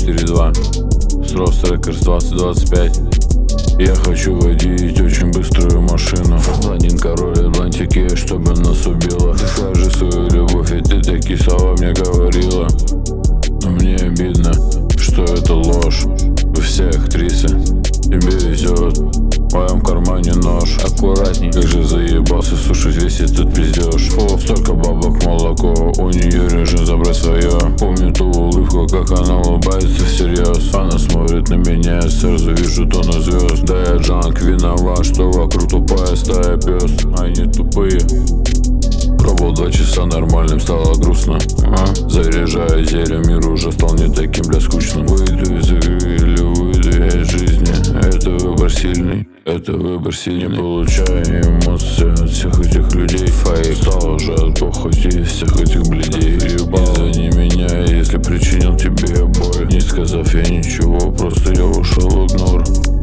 4-2. Срос Рекордс 2025. Я хочу водить очень быструю машину. Блондин король Атлантики, чтобы нас убило. Ты скажи свою любовь, ведь ты такие слова мне говорила. Но мне обидно, что это ложь. Вы все актрисы, тебе везет. В моем кармане нож. Аккуратней, как же заебался слушать весь этот пиздеж. Фу, столько бабок молоко, у нее режим забрать свое. Помню ту улыбку, как она улыбается всерьез. Она смотрит на меня, сразу вижу тонну звезд. Да я джанк, виноват, что вокруг тупая стая пес. Они тупые. Пробовал 2 часа нормальным, стало грустно. Заряжая зелье, мир уже стал не таким, бля, скучным. Выйду из игры или выйду я из жизни. Это выбор сильный, это выбор сильный. Не получаю эмоции от всех этих людей. Фейк стал уже от похоти всех этих бледей. Извини меня, если причинил тебе боль. Не сказав я ничего, просто я ушел в игнор.